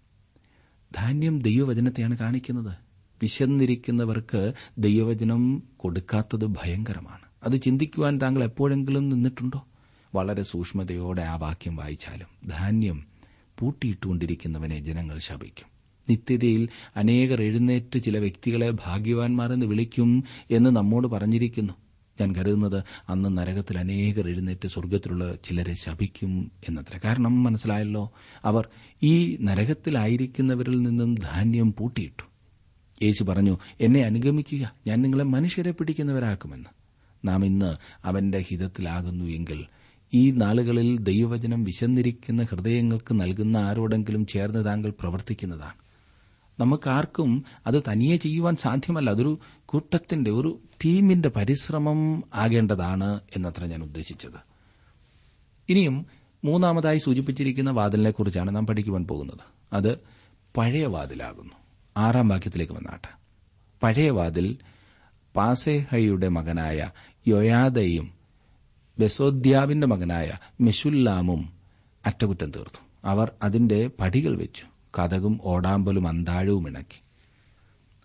ധാന്യം ദൈവവചനത്തെയാണ് കാണിക്കുന്നത്. വിശന്നിരിക്കുന്നവർക്ക് ദൈവവചനം കൊടുക്കാത്തത് ഭയങ്കരമാണ്. അത് ചിന്തിക്കുവാൻ താങ്കൾ എപ്പോഴെങ്കിലും നിന്നിട്ടുണ്ടോ? വളരെ സൂക്ഷ്മതയോടെ ആ വാക്യം വായിച്ചാലും, ധാന്യം പൂട്ടിയിട്ടുകൊണ്ടിരിക്കുന്നവനെ ജനങ്ങൾ ശപിക്കും. നിത്യതയിൽ അനേകർ എഴുന്നേറ്റ് ചില വ്യക്തികളെ ഭാഗ്യവാന്മാരെന്ന് വിളിക്കും എന്ന് നമ്മോട് പറഞ്ഞിരിക്കുന്നു. ഞാൻ കരുതുന്നത് അന്ന് നരകത്തിൽ അനേകർ എഴുന്നേറ്റ് സ്വർഗ്ഗത്തിലുള്ള ചിലരെ ശപിക്കും എന്നത്ര. കാരണം മനസ്സിലായല്ലോ, അവർ ഈ നരകത്തിലായിരിക്കുന്നവരിൽ നിന്നും ധാന്യം പൂട്ടിയിട്ടു. യേശു പറഞ്ഞു, എന്നെ അനുഗമിക്കുക, ഞാൻ നിങ്ങളെ മനുഷ്യരെ പിടിക്കുന്നവരാക്കുമെന്ന്. നാം ഇന്ന് അവന്റെ ഹിതത്തിലാകുന്നു എങ്കിൽ ഈ നാളുകളിൽ ദൈവവചനം വിശന്നിരിക്കുന്ന ഹൃദയങ്ങൾക്ക് നൽകുന്ന ആരോടെങ്കിലും ചേർന്ന് താങ്കൾ പ്രവർത്തിക്കുന്നതാണ്. നമുക്കാർക്കും അത് തനിയെ ചെയ്യുവാൻ സാധ്യമല്ല. അതൊരു കൂട്ടത്തിന്റെ, ഒരു ടീമിന്റെ പരിശ്രമം ആകേണ്ടതാണ് എന്നത്ര ഞാൻ ഉദ്ദേശിച്ചത്. ഇനിയും മൂന്നാമതായി സൂചിപ്പിച്ചിരിക്കുന്ന വാതിലിനെക്കുറിച്ചാണ് നാം പഠിക്കുവാൻ പോകുന്നത്. അത് പഴയ വാതിലാകുന്നു. ആറാം വാക്യത്തിലേക്ക് വന്നാട്ടെ. പഴയ വാതിൽ പാസേഹയുടെ മകനായ യോയാദയും ബെസോദ്യാവിന്റെ മകനായ മെശുല്ലാമും അറ്റകുറ്റം തീർത്തു. അവർ അതിന്റെ പടികൾ വെച്ചു, കതകും ഓടാമ്പലും അന്താഴവും ഇണക്കി.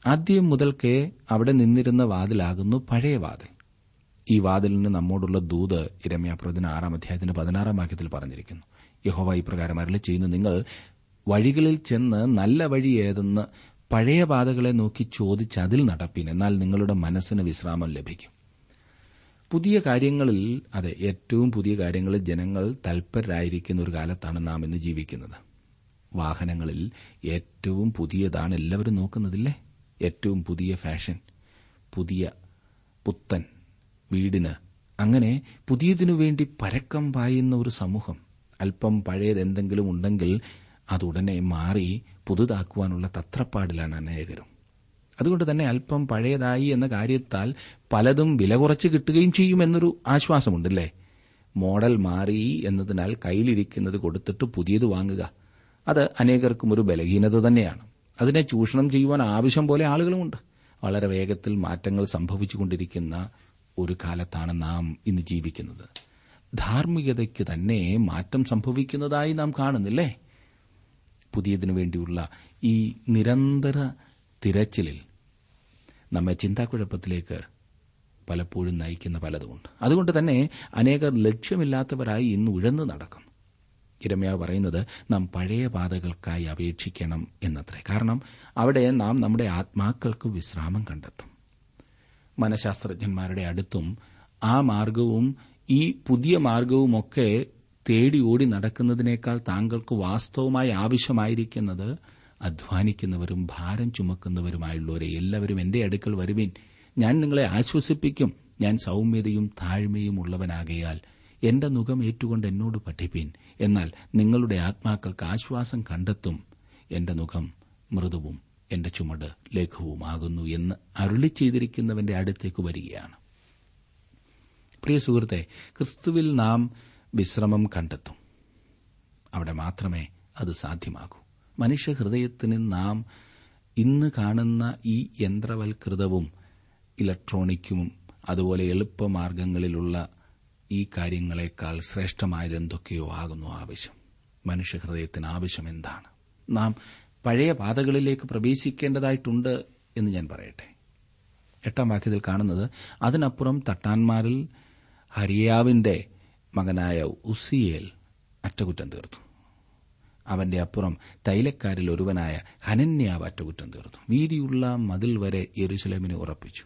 ആദ്യം മുതൽക്കേ അവിടെ നിന്നിരുന്ന വാതിലാകുന്നു പഴയ വാതിൽ. ഈ വാതിലിന് നമ്മോടുള്ള ദൂത് യിരെമ്യാപ്രവചനം ആറാം അധ്യായത്തിന്റെ പതിനാറാം വാക്യത്തിൽ പറഞ്ഞിരിക്കുന്നു. യഹോവ ഇപ്രകാരം അരുളി ചെയ്യുന്നു, നിങ്ങൾ വഴികളിൽ ചെന്ന് നല്ല വഴി ഏതെന്ന് പഴയ പാതകളെ നോക്കി ചോദിച്ച് അതിൽ നടപ്പിൻ, എന്നാൽ നിങ്ങളുടെ മനസ്സിന് വിശ്രാമം ലഭിക്കും. പുതിയ കാര്യങ്ങളിൽ, അതെ, ഏറ്റവും പുതിയ കാര്യങ്ങളിൽ ജനങ്ങൾ തൽപരരായിരിക്കുന്ന ഒരു കാലത്താണ് നാം ഇന്ന് ജീവിക്കുന്നത്. വാഹനങ്ങളിൽ ഏറ്റവും പുതിയതാണ് എല്ലാവരും നോക്കുന്നതില്ലേ? ഏറ്റവും പുതിയ ഫാഷൻ, പുതിയ പുത്തൻ വീടിന്, അങ്ങനെ പുതിയതിനു വേണ്ടി പരക്കം പായുന്ന ഒരു സമൂഹം. അല്പം പഴയതെന്തെങ്കിലും ഉണ്ടെങ്കിൽ അതുടനെ മാറി പുതുതാക്കുവാനുള്ള തത്രപ്പാടിലാണ് അനേകരും. അതുകൊണ്ട് തന്നെ അല്പം പഴയതായി എന്ന കാര്യത്താൽ പലതും വില കുറച്ച് കിട്ടുകയും ചെയ്യുമെന്നൊരു ആശ്വാസമുണ്ടല്ലേ. മോഡൽ മാറി എന്നതിനാൽ കയ്യിലിരിക്കുന്നത് കൊടുത്തിട്ട് പുതിയത് വാങ്ങുക, അത് അനേകർക്കും ഒരു ബലഹീനത തന്നെയാണ്. അതിനെ ചൂഷണം ചെയ്യുവാൻ ആവശ്യം പോലെ ആളുകളുമുണ്ട്. വളരെ വേഗത്തിൽ മാറ്റങ്ങൾ സംഭവിച്ചുകൊണ്ടിരിക്കുന്ന ഒരു കാലത്താണ് നാം ഇന്ന് ജീവിക്കുന്നത്. ധാർമ്മികതയ്ക്ക് തന്നെ മാറ്റം സംഭവിക്കുന്നതായി നാം കാണുന്നില്ലേ? പുതിയതിനു വേണ്ടിയുള്ള ഈ നിരന്തര തിരച്ചിലിൽ നമ്മെ ചിന്താക്കുഴപ്പത്തിലേക്ക് പലപ്പോഴും നയിക്കുന്ന പലതുമുണ്ട്. അതുകൊണ്ട് തന്നെ അനേകർ ലക്ഷ്യമില്ലാത്തവരായി ഇന്ന് ഉഴന്നു നടക്കും. യിരെമ്യാവ് പറയുന്നത് നാം പഴയ പാതകൾക്കായി അപേക്ഷിക്കണം എന്നത്രേ. കാരണം അവിടെ നാം നമ്മുടെ ആത്മാക്കൾക്ക് വിശ്രാമം കണ്ടെത്തും. മനഃശാസ്ത്രജ്ഞന്മാരുടെ അടുത്തും ആ മാർഗവും ഈ പുതിയ മാർഗവുമൊക്കെ തേടി ഓടി നടക്കുന്നതിനേക്കാൾ താങ്കൾക്ക് വാസ്തവമായി ആവശ്യമായിരിക്കുന്നത് അധ്വാനിക്കുന്നവരും ഭാരം ചുമക്കുന്നവരുമായുള്ളവരെ എല്ലാവരും എന്റെ അടുക്കൽ വരുവിൻ, ഞാൻ നിങ്ങളെ ആശ്വസിപ്പിക്കും. ഞാൻ സൌമ്യതയും താഴ്മയും ഉള്ളവനാകയാൽ എന്റെ നുകം ഏറ്റുകൊണ്ട് എന്നോട് പഠിപ്പിൻ, എന്നാൽ നിങ്ങളുടെ ആത്മാക്കൾക്ക് ആശ്വാസം കണ്ടെത്തും. എന്റെ നുകം മൃദുവും എന്റെ ചുമട് ലഘുവുമാകുന്നു എന്ന് അരുളി ചെയ്തിരിക്കുന്നവന്റെ അടുത്തേക്ക് വരികയാണ്. പ്രിയ സുഹൃത്തെ, ക്രിസ്തുവിൽ നാം വിശ്രമം കണ്ടെത്തും. അവിടെ മാത്രമേ അത് സാധ്യമാകൂ. മനുഷ്യഹൃദയത്തിന് നാം ഇന്ന് കാണുന്ന ഈ യന്ത്രവൽകൃതവും ഇലക്ട്രോണിക്കും അതുപോലെ എളുപ്പമാർഗങ്ങളിലുള്ള ഈ കാര്യങ്ങളെക്കാൾ ശ്രേഷ്ഠമായത് എന്തൊക്കെയോ ആകുന്നു ആവശ്യം. മനുഷ്യഹൃദയത്തിന് ആവശ്യം എന്താണ്? നാം പഴയ പാതകളിലേക്ക് പ്രവേശിക്കേണ്ടതായിട്ടുണ്ട് എന്ന് ഞാൻ പറയട്ടെ. എട്ടാം വാക്യത്തിൽ കാണുന്നത്, അതിനപ്പുറം തട്ടാൻമാരിൽ ഹരിയാവിന്റെ മകനായ ഉസ്സിയേൽ അറ്റകുറ്റം തീർത്തു. അവന്റെ അപ്പുറം തൈലക്കാരിൽ ഒരുവനായ ഹനന്യാവ് അറ്റകുറ്റം തീർത്തു. വീതിയുള്ള മതിൽ വരെ യെരൂശലേമിനെ ഉറപ്പിച്ചു.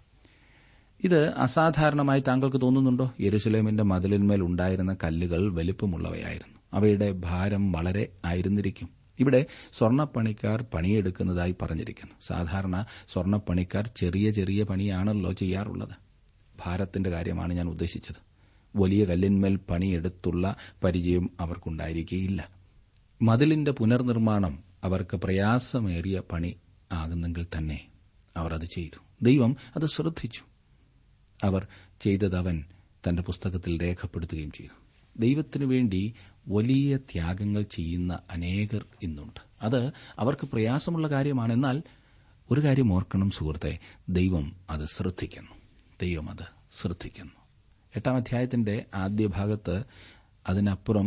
ഇത് അസാധാരണമായി താങ്കൾക്ക് തോന്നുന്നുണ്ടോ? യെരൂശലേമിന്റെ മതിലിന്മേൽ ഉണ്ടായിരുന്ന കല്ലുകൾ വലിപ്പമുള്ളവയായിരുന്നു. അവയുടെ ഭാരം വളരെ ആയിരുന്നിരിക്കും. ഇവിടെ സ്വർണ്ണപ്പണിക്കാർ പണിയെടുക്കുന്നതായി പറഞ്ഞിരിക്കുന്നു. സാധാരണ സ്വർണ്ണപ്പണിക്കാർ ചെറിയ ചെറിയ പണിയാണല്ലോ ചെയ്യാറുള്ളത്. ഭാരത്തിന്റെ കാര്യമാണ് ഞാൻ ഉദ്ദേശിച്ചത്. വലിയ കല്ലിന്മേൽ പണിയെടുത്തുള്ള പരിചയം അവർക്കുണ്ടായിരിക്കുകയില്ല. മതിലിന്റെ പുനർനിർമ്മാണം അവർക്ക് പ്രയാസമേറിയ പണി ആകുന്നെങ്കിൽ തന്നെ അവർ അത് ചെയ്തു. ദൈവം അത് ശ്രദ്ധിച്ചു. അവർ ചെയ്തത് അവൻ തന്റെ പുസ്തകത്തിൽ രേഖപ്പെടുത്തുകയും ചെയ്തു. ദൈവത്തിനു വേണ്ടി വലിയ ത്യാഗങ്ങൾ ചെയ്യുന്ന അനേകർ ഇന്നുണ്ട്. അത് അവർക്ക് പ്രയാസമുള്ള കാര്യമാണ്. എന്നാൽ ഒരു കാര്യം ഓർക്കണം സുഹൃത്തെ, ദൈവം അത് ശ്രദ്ധിക്കുന്നു. ദൈവം അത് ശ്രദ്ധിക്കുന്നു. എട്ടാം അധ്യായത്തിന്റെ ആദ്യ ഭാഗത്ത് അതിനപ്പുറം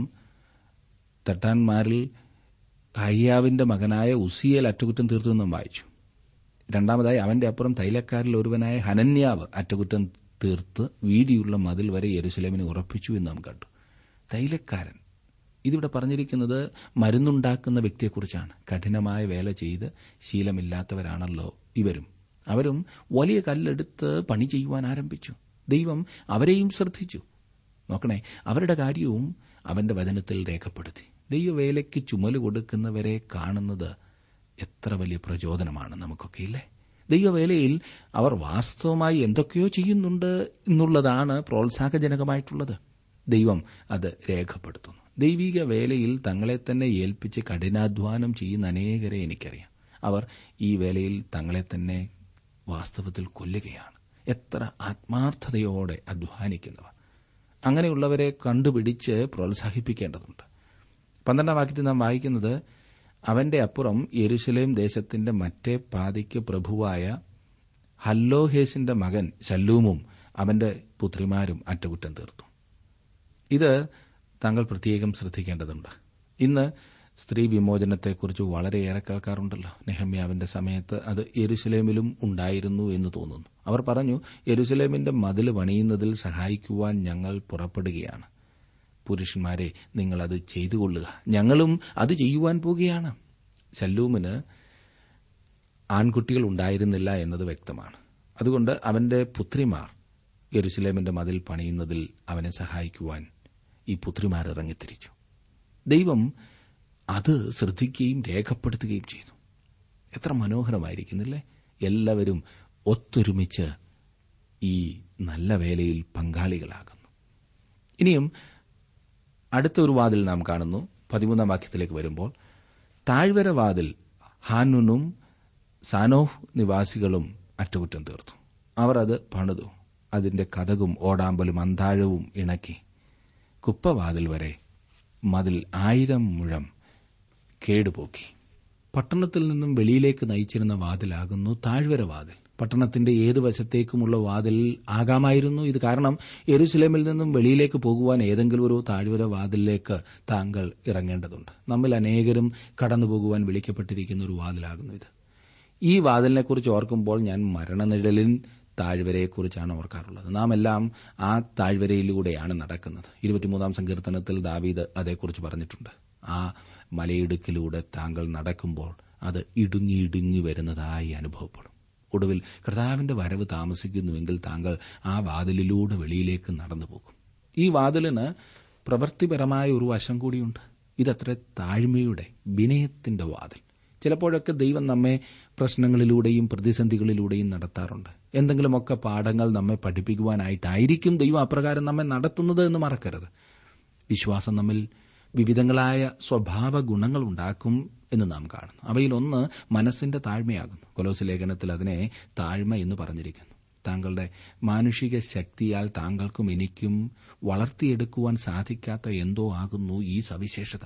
തട്ടാൻമാരിൽ ഹയ്യാവിന്റെ മകനായ ഉസ്സിയേൽ അറ്റകുറ്റം തീർത്തെന്നും വായിച്ചു. രണ്ടാമതായി അവന്റെ അപ്പുറം തൈലക്കാരിൽ ഒരുവനായ ഹനന്യാവ് അറ്റകുറ്റം തീർത്ത് വീതിയുള്ള മതിൽ വരെ യെരൂശലേമിനെ ഉറപ്പിച്ചു എന്ന് നാം കണ്ടു. തൈലക്കാരൻ, ഇതിവിടെ പറഞ്ഞിരിക്കുന്നത് മരുന്നുണ്ടാക്കുന്ന വ്യക്തിയെക്കുറിച്ചാണ്. കഠിനമായ വേല ചെയ്ത് ശീലമില്ലാത്തവരാണല്ലോ ഇവരും. അവരും വലിയ കല്ലെടുത്ത് പണി ചെയ്യുവാൻ ആരംഭിച്ചു. ദൈവം അവരെയും ശ്രദ്ധിച്ചു. നോക്കണേ, അവരുടെ കാര്യവും അവന്റെ വചനത്തിൽ രേഖപ്പെടുത്തി. ദൈവവേലയ്ക്ക് ചുമല് കൊടുക്കുന്നവരെ കാണുന്നത് എത്ര വലിയ പ്രചോദനമാണ് നമുക്കൊക്കെ ഇല്ലേ? ദൈവവേലയിൽ അവർ വാസ്തവമായി എന്തൊക്കെയോ ചെയ്യുന്നുണ്ട് എന്നുള്ളതാണ് പ്രോത്സാഹജനകമായിട്ടുള്ളത്. ദൈവം അത് രേഖപ്പെടുത്തുന്നു. ദൈവിക വേലയിൽ തങ്ങളെ തന്നെ ഏൽപ്പിച്ച് കഠിനാധ്വാനം ചെയ്യുന്ന അനേകരെ എനിക്കറിയാം. അവർ ഈ വേലയിൽ തങ്ങളെ തന്നെ വാസ്തവത്തിൽ കൊല്ലുകയാണ്. എത്ര ആത്മാർത്ഥതയോടെ അധ്വാനിക്കുന്നവർ. അങ്ങനെയുള്ളവരെ കണ്ടുപിടിച്ച് പ്രോത്സാഹിപ്പിക്കേണ്ടതുണ്ട്. പന്ത്രണ്ടാം വാക്യത്തിൽ നാം വായിക്കുന്നത്, അവന്റെ അപ്പുറം യെരൂശലേം ദേശത്തിന്റെ മറ്റേ പാതിക്ക് പ്രഭുവായ ഹല്ലോഹേസിന്റെ മകൻ ശല്ലൂമും അവന്റെ പുത്രിമാരും അറ്റകുറ്റം തീർത്തു. ഇത് താങ്കൾ പ്രത്യേകം ശ്രദ്ധിക്കേണ്ടതുണ്ട്. ഇന്ന് സ്ത്രീ വിമോചനത്തെക്കുറിച്ച് വളരെയേറെ കേൾക്കാറുണ്ടല്ലോ. നെഹമ്യാവിന്റെ സമയത്ത് അത് യെരുശലേമിലും ഉണ്ടായിരുന്നു എന്ന് തോന്നുന്നു. അവർ പറഞ്ഞു, യെരുശലേമിന്റെ മതിൽ പണിയുന്നതിൽ സഹായിക്കുവാൻ ഞങ്ങൾ പുറപ്പെടുകയാണ്. പുരുഷന്മാരെ, നിങ്ങൾ അത് ചെയ്തുകൊള്ളുക, ഞങ്ങളും അത് ചെയ്യുവാൻ പോകുകയാണ്. ശല്ലൂമിന് ആൺകുട്ടികൾ ഉണ്ടായിരുന്നില്ല എന്നത് വ്യക്തമാണ്. അതുകൊണ്ട് അവന്റെ പുത്രിമാർ യെരുശലേമിന്റെ മതിൽ പണിയുന്നതിൽ അവനെ സഹായിക്കുവാൻ ഈ പുത്രിമാർ ഇറങ്ങിത്തിരിച്ചു. ദൈവം അത് ശ്രദ്ധിക്കുകയും രേഖപ്പെടുത്തുകയും ചെയ്തു. എത്ര മനോഹരമായിരിക്കുന്നില്ലേ? എല്ലാവരും ഒത്തൊരുമിച്ച് ഈ നല്ല വേലയിൽ പങ്കാളികളാകുന്നു. ഇനിയും അടുത്ത ഒരു വാതിൽ നാം കാണുന്നു. പതിമൂന്നാം വാക്യത്തിലേക്ക് വരുമ്പോൾ, താഴ്വര വാതിൽ ഹാനുനും സാനോഹ് നിവാസികളും അറ്റകുറ്റം തീർത്തു. അവർ അത് പണിതു. അതിന്റെ കതകും ഓടാമ്പലും അന്താഴവും ഇണക്കി. കുപ്പവാതിൽ വരെ മതിൽ ആയിരം മുഴം കേടുപോക്കി. പട്ടണത്തിൽ നിന്നും വെളിയിലേക്ക് നയിച്ചിരുന്ന വാതിലാകുന്നു താഴ്വര വാതിൽ. പട്ടണത്തിന്റെ ഏതു വശത്തേക്കുമുള്ള വാതിൽ ആകാമായിരുന്നു ഇത്. കാരണം യെരുശലേമിൽ നിന്നും വെളിയിലേക്ക് പോകുവാൻ ഏതെങ്കിലും ഒരു താഴ്വര വാതിലിലേക്ക് താങ്കൾ ഇറങ്ങേണ്ടതുണ്ട്. നമ്മിൽ അനേകരും കടന്നുപോകുവാൻ വിളിക്കപ്പെട്ടിരിക്കുന്ന ഒരു വാതിലാകുന്നു ഇത്. ഈ വാതിലിനെക്കുറിച്ച് ഓർക്കുമ്പോൾ ഞാൻ മരണനിഴലിൻ താഴ്വരയെക്കുറിച്ചാണ് ഓർക്കാറുള്ളത്. നാം എല്ലാം ആ താഴ്വരയിലൂടെയാണ് നടക്കുന്നത്. ഇരുപത്തിമൂന്നാം സങ്കീർത്തനത്തിൽ ദാവീദ് അതേക്കുറിച്ച് പറഞ്ഞിട്ടുണ്ട്. ആ മലയിടുക്കിലൂടെ താങ്കൾ നടക്കുമ്പോൾ അത് ഇടുങ്ങി ഇടുങ്ങി വരുന്നതായി അനുഭവപ്പെടും. ഒടുവിൽ കർത്താവിന്റെ വരവ് താമസിക്കുന്നുവെങ്കിൽ താങ്കൾ ആ വാതിലിലൂടെ വെളിയിലേക്ക് നടന്നുപോകും. ഈ വാതിലിന് പ്രവൃത്തിപരമായ ഒരു വശം കൂടിയുണ്ട്. ഇതത്ര താഴ്മയുടെ, വിനയത്തിന്റെ വാതിൽ. ചിലപ്പോഴൊക്കെ ദൈവം നമ്മെ പ്രശ്നങ്ങളിലൂടെയും പ്രതിസന്ധികളിലൂടെയും നടത്താറുണ്ട്. എന്തെങ്കിലുമൊക്കെ പാഠങ്ങൾ നമ്മെ പഠിപ്പിക്കുവാനായിട്ടായിരിക്കും ദൈവം അപ്രകാരം നമ്മെ നടത്തുന്നത് എന്ന് മറക്കരുത്. വിശ്വാസം നമ്മിൽ വിവിധങ്ങളായ സ്വഭാവ ഗുണങ്ങൾ ഉണ്ടാക്കും എന്ന് നാം കാണുന്നു. അവയിലൊന്ന് മനസ്സിന്റെ താഴ്മയാകുന്നു. കൊലോസ്യ ലേഖനത്തിൽ അതിനെ താഴ്മ എന്ന് പറഞ്ഞിരിക്കുന്നു. താങ്കളുടെ മാനുഷിക ശക്തിയാൽ താങ്കൾക്കും എനിക്കും വളർത്തിയെടുക്കുവാൻ സാധിക്കാത്ത എന്തോ ആകുന്നു ഈ സവിശേഷത.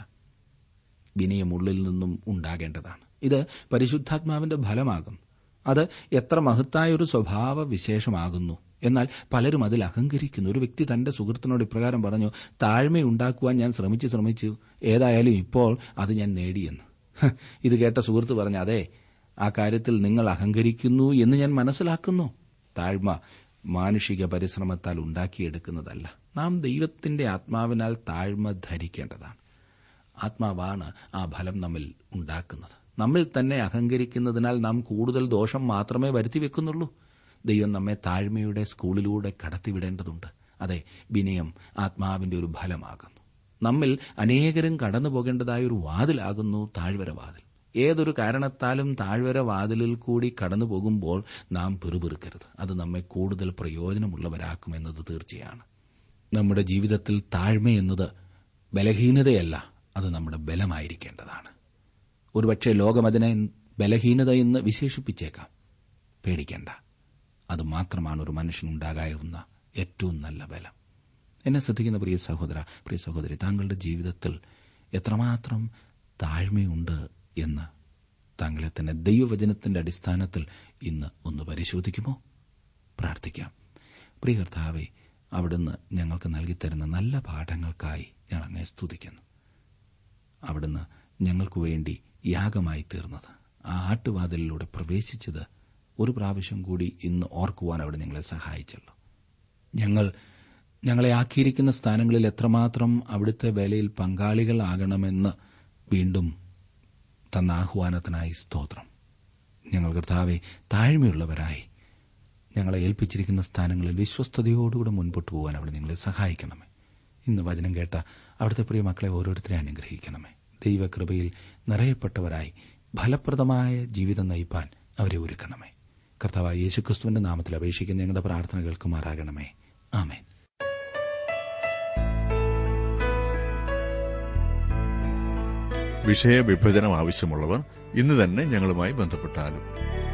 വിനയമുള്ളിൽ നിന്നും ഉണ്ടാകേണ്ടതാണ്. ഇത് പരിശുദ്ധാത്മാവിന്റെ ഫലമാകും. അത് എത്ര മഹത്തായ ഒരു സ്വഭാവ വിശേഷമാകുന്നു. എന്നാൽ പലരും അതിൽ അഹങ്കരിക്കുന്നു. ഒരു വ്യക്തി തന്റെ സുഹൃത്തിനോട് ഇപ്രകാരം പറഞ്ഞു, താഴ്മയുണ്ടാക്കുവാൻ ഞാൻ ശ്രമിച്ചു ശ്രമിച്ചു ഏതായാലും ഇപ്പോൾ അത് ഞാൻ നേടിയെന്ന്. ഇത് കേട്ട സുഹൃത്ത് പറഞ്ഞു, അതെ, ആ കാര്യത്തിൽ നിങ്ങൾ അഹങ്കരിക്കുന്നു എന്ന് ഞാൻ മനസ്സിലാക്കുന്നു. താഴ്മ മാനുഷിക പരിശ്രമത്താൽ ഉണ്ടാക്കിയെടുക്കുന്നതല്ല. നാം ദൈവത്തിന്റെ ആത്മാവിനാൽ താഴ്മ ധരിക്കേണ്ടതാണ്. ആത്മാവാണ് ആ ഫലം നമ്മിൽ ഉണ്ടാക്കുന്നത്. നമ്മിൽ തന്നെ അഹങ്കരിക്കുന്നതിനാൽ നാം കൂടുതൽ ദോഷം മാത്രമേ വരുത്തിവെക്കുന്നുള്ളൂ. ദൈവം നമ്മെ താഴ്മയുടെ സ്കൂളിലൂടെ കടത്തിവിടേണ്ടതുണ്ട്. അതെ, വിനയം ആത്മാവിന്റെ ഒരു ഫലമാകുന്നു. നമ്മിൽ അനേകരും കടന്നുപോകേണ്ടതായ ഒരു വാതിലാകുന്നു താഴ്വര വാതിൽ. ഏതൊരു കാരണത്താലും താഴ്വര വാതിലിൽ കൂടി കടന്നുപോകുമ്പോൾ നാം പിറുപിറുക്കരുത്. അത് നമ്മെ കൂടുതൽ പ്രയോജനമുള്ളവരാക്കുമെന്നത് തീർച്ചയാണ്. നമ്മുടെ ജീവിതത്തിൽ താഴ്മയെന്നത് ബലഹീനതയല്ല, അത് നമ്മുടെ ബലമായിരിക്കേണ്ടതാണ്. ഒരുപക്ഷെ ലോകം അതിനെ ബലഹീനത എന്ന് വിശേഷിപ്പിച്ചേക്കാം. പേടിക്കേണ്ട, അത് മാത്രമാണ് ഒരു മനുഷ്യനുണ്ടാകാവുന്ന ഏറ്റവും നല്ല ബലം. എന്നെ ശ്രദ്ധിക്കുന്ന പ്രിയ സഹോദര, പ്രിയ സഹോദരി, താങ്കളുടെ ജീവിതത്തിൽ എത്രമാത്രം താഴ്മയുണ്ട് എന്ന് താങ്കളെ തന്നെ ദൈവവചനത്തിന്റെ അടിസ്ഥാനത്തിൽ ഇന്ന് ഒന്ന് പരിശോധിക്കുമോ? പ്രാർത്ഥിക്കാം. പ്രിയ കർത്താവേ, അവിടുന്ന് ഞങ്ങൾക്ക് നൽകിത്തരുന്ന നല്ല പാഠങ്ങൾക്കായി ഞങ്ങൾ അങ്ങയെ സ്തുതിക്കുന്നു. അവിടുന്ന് ഞങ്ങൾക്കു വേണ്ടി യാഗമായി തീർന്നത്, ആ ആട്ടുവാതിലിലൂടെ പ്രവേശിച്ചത് ഒരു പ്രാവശ്യം കൂടി ഇന്ന് ഓർക്കുവാൻ അവിടെ ഞങ്ങളെ സഹായിച്ചല്ലോ. ഞങ്ങൾ ഞങ്ങളെ ആക്കിയിരിക്കുന്ന സ്ഥാനങ്ങളിൽ എത്രമാത്രം അവിടുത്തെ വേലയിൽ പങ്കാളികളാകണമെന്ന് വീണ്ടും തന്ന ആഹ്വാനത്തിനായി സ്തോത്രം. ഞങ്ങൾ കർത്താവെ താഴ്മയുള്ളവരായി ഞങ്ങളെ ഏൽപ്പിച്ചിരിക്കുന്ന സ്ഥാനങ്ങളിൽ വിശ്വസ്തയോടുകൂടെ മുൻപോട്ട് പോകാൻ അവിടെ ഞങ്ങളെ സഹായിക്കണമേ. ഇന്ന് വചനം കേട്ട അവിടുത്തെ പ്രിയ മക്കളെ ഓരോരുത്തരെ അനുഗ്രഹിക്കണമേ. ദൈവകൃപയിൽ നിറയപ്പെട്ടവരായി ഫലപ്രദമായ ജീവിതം നയിപ്പാൻ അവരെ ഒരുക്കണമേ. കർത്താവായ യേശുക്രിസ്തുവിന്റെ നാമത്തിൽ അപേക്ഷിക്കുന്ന ഞങ്ങളുടെ പ്രാർത്ഥന കേൾക്കുമാറാകണമേ. ആമേൻ. വിഷയവിഭജനം ആവശ്യമുള്ളവർ ഇന്ന് തന്നെ ഞങ്ങളുമായി ബന്ധപ്പെട്ടാലും.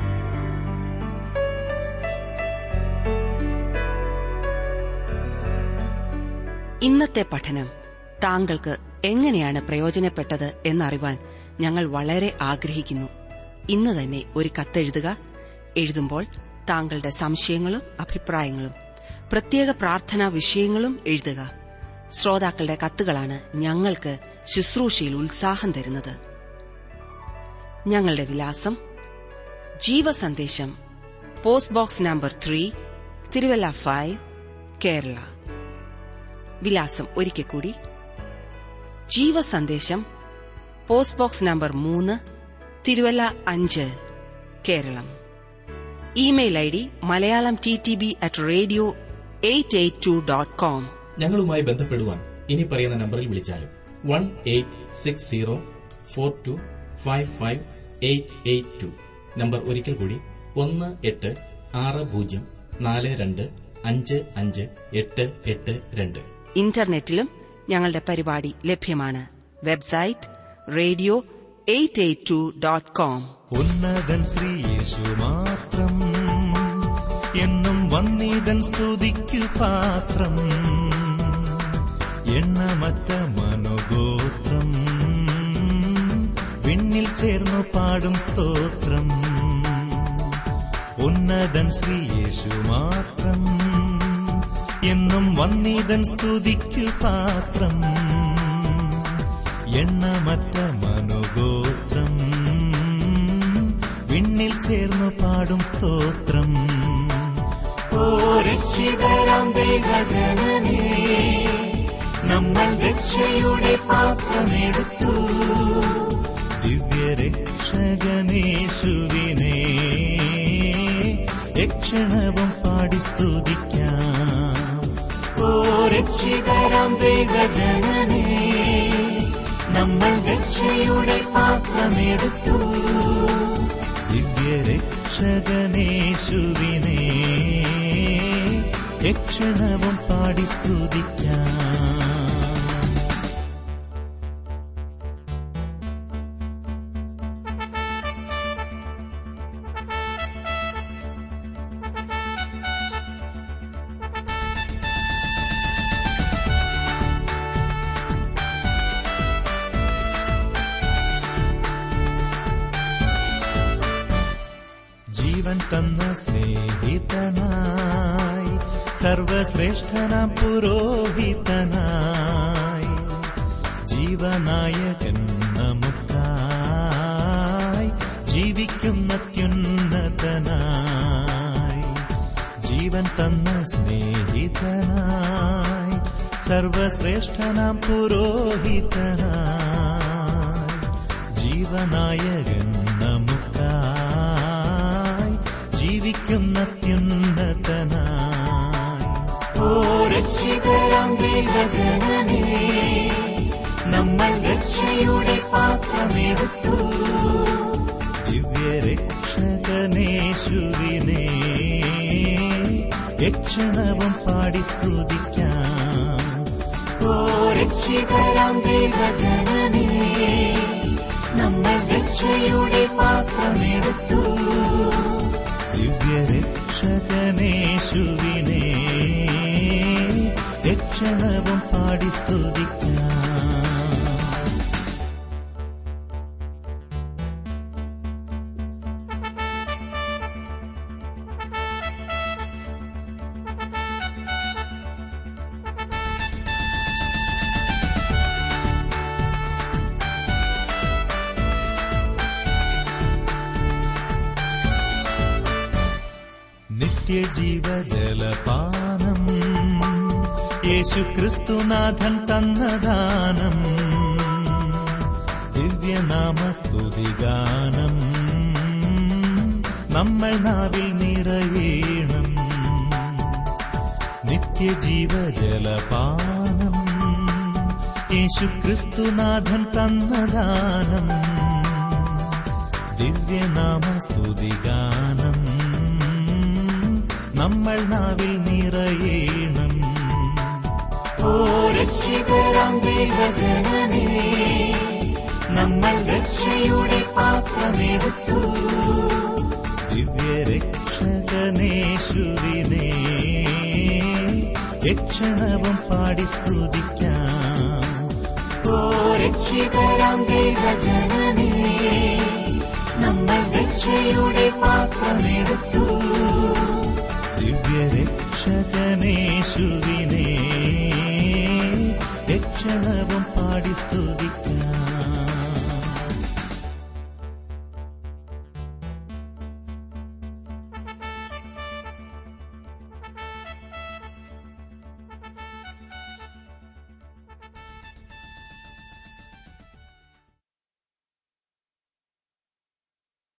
ഇന്നത്തെ പഠനം താങ്കൾക്ക് എങ്ങനെയാണ് പ്രയോജനപ്പെട്ടത് എന്നറിവാൻ ഞങ്ങൾ വളരെ ആഗ്രഹിക്കുന്നു. ഇന്ന് തന്നെ ഒരു കത്തെഴുതുക. എഴുതുമ്പോൾ താങ്കളുടെ സംശയങ്ങളും അഭിപ്രായങ്ങളും പ്രത്യേക പ്രാർത്ഥനാ വിഷയങ്ങളും എഴുതുക. ശ്രോതാക്കളുടെ കത്തുകളാണ് ഞങ്ങൾക്ക് ശുശ്രൂഷയിൽ ഉത്സാഹം തരുന്നത്. ഞങ്ങളുടെ വിലാസം: Jeevasandesham, post box number three, Thiruvalla five, Kerala. വിലാസം ഒരിക്കൽ കൂടി: ജീവസന്ദേശം, പോസ്റ്റ് ബോക്സ് നമ്പർ മൂന്ന്, തിരുവല്ല അഞ്ച്, Keralam. Email I D Malayalam T T B at radio eight eight two dot com. ഞങ്ങളുമായി ബന്ധപ്പെടുവാൻ ഇനി പറയുന്ന നമ്പറിൽ വിളിച്ചാലും one eight six zero four two five five eight eight two. Number ഒരിക്കൽ കൂടി: ഒന്ന് എട്ട് ആറ് പൂജ്യം നാല് രണ്ട് അഞ്ച് അഞ്ച് എട്ട് എട്ട് രണ്ട്. ഇന്റർനെറ്റിലും ഞങ്ങളുടെ പരിപാടി ലഭ്യമാണ്. Website radio eight eight two dot com. ഉന്നതൻ ശ്രീ യേശു മാത്രം, എന്നും വന്നീതൻ സ്തുതിക്കു പാത്രം. എണ്ണമറ്റ മനോഗോത്രം വിണ്ണിൽ ചേർന്നു പാടും സ്തോത്രം. ഉന്നതൻ ശ്രീ യേശു മാത്രം, എന്നും വന്നീതൻ സ്തുതിക്കു പാത്രം. എണ്ണമറ്റ മനോഗോത്രം വിണ്ണിൽ ചേർന്നു പാടും സ്തോത്രം. ഓ രക്ഷിതരാം ദൈവജനനേ, നമ്മൾ രക്ഷയുടെ പാത്രമെടുത്തു. ദിവ്യരക്ഷകനേശുവിനെ യക്ഷണവും പാടി സ്തുതിക്കാം. ഓ രക്ഷിതരാം ദൈവജനനേ, നമ്മൾ രക്ഷയുടെ പാത്രമെടുത്തു. ദിവ്യരക്ഷകനേശുവിനെ യക്ഷണവും പാടി സ്തുതിക്കാം. ജീവൻ തന്ന സ്നേഹിതനായി, സർവശ്രേഷ്ഠനാം പുരോഹിതനായി, ജീവനായകൻ നമുക്കായി, ജീവിക്കുന്ന അത്യുന്നതനായി. ജീവൻ തന്ന സ്നേഹിതനായി, സർവശ്രേഷ്ഠനാം പുരോഹിതനായി, ജീവനായകൻ നമുക്കായി, ജീവിക്കുന്ന അത്യുന്നതനായി. ഓ രക്ഷിതരാം ദൈവജനനേ, നമ്മൾ രക്ഷയുടെ പാത്രമെടുത്തു. ദിവ്യരക്ഷകനേശുവിനെ യക്ഷണവും പാടി സ്തുതിക്കാം. ഓ രക്ഷിതരാം ദൈവജനനേ, നമ്മൾ രക്ഷയുടെ പാത്രമെടുത്തു. ദിവ്യരക്ഷകനേശുവിനെ യക്ഷണവും പാടി സ്തുതിക്കാം. നിത്യജീവജലപാനം യേശുക്രിസ്തുനാഥൻ തന്നദാനം. ദിവ്യനാമസ്തുതിഗാനം നമ്മൾ നാവിൽ നിറയേണം. നിത്യജീവജലപാനം യേശുക്രിസ്തുനാഥൻ തന്നദാനം. ദിവ്യനാമസ്തുതിഗാനം നമ്മൾ നാവിൽ നിറയേണം. ഓ രക്ഷിതരാം ദൈവജനനേ, നമ്മൾ രക്ഷയുടെ പാത്രമെടുത്തു. ദിവ്യരക്ഷകനേശുവിനെ യക്ഷണവും പാടി സ്തുതിക്കാം. ഓ രക്ഷിതരാം ദൈവജനനേ, നമ്മൾ രക്ഷയുടെ പാത്രമെടുത്തു. ദിവ്യരക്ഷകനേശുവിനെ യക്ഷണവും പാടി പാടി സ്തുതിക്കാം.